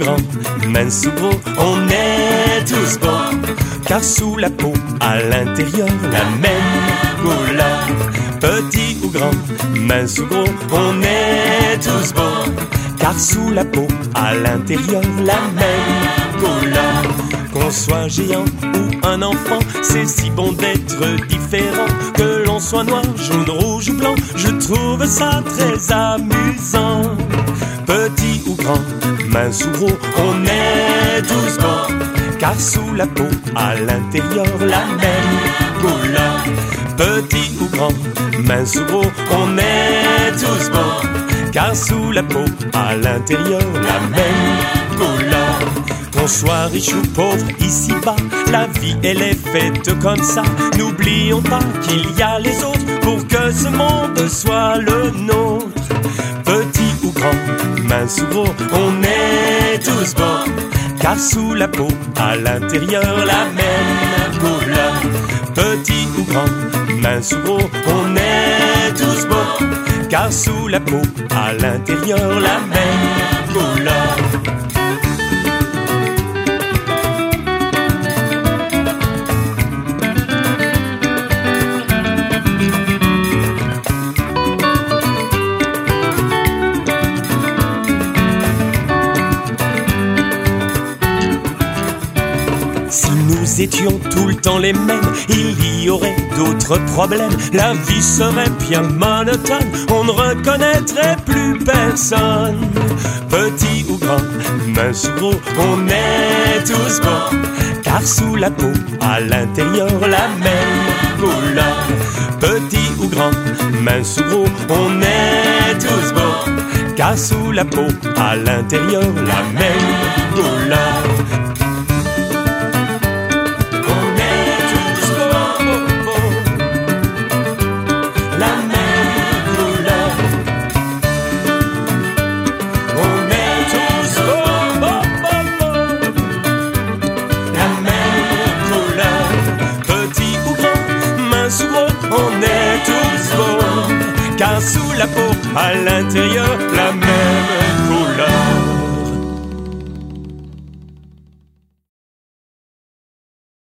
grand, mince ou gros, on est tous beaux. Car sous la peau, à l'intérieur, la même couleur. Petit ou grand, mince ou gros, on est tous beaux. Car sous la peau, à l'intérieur, la même couleur. Qu'on soit géant ou un enfant, c'est si bon d'être différent. Que l'on soit noir, jaune, rouge ou blanc, je trouve ça très amusant. Petit ou grand, mince ou gros, on est tous beaux. Car sous la peau, à l'intérieur, la même couleur. Petit ou grand, mince ou gros, on est tous beaux. Car sous la peau, à l'intérieur, la même couleur. Qu'on soit riche ou pauvre, ici-bas, la vie elle est faite comme ça. N'oublions pas qu'il y a les autres pour que ce monde soit le nôtre. Petit ou grand, mince ou gros, on est tous beaux. Car sous la peau, à l'intérieur, la même couleur. Petit ou grand, mince ou gros, on est tous beaux. Car sous la peau, à l'intérieur, la même couleur. Si nous étions tout le temps les mêmes, il y aurait d'autres problèmes. La vie serait bien monotone, on ne reconnaîtrait plus personne. Petit ou grand, mince ou gros, on est tous beaux. Car sous la peau, à l'intérieur, la même couleur. Petit ou grand, mince ou gros, on est tous beaux. Car sous la peau, à l'intérieur, la même couleur. On est tous beaux, car sous la peau, à l'intérieur, la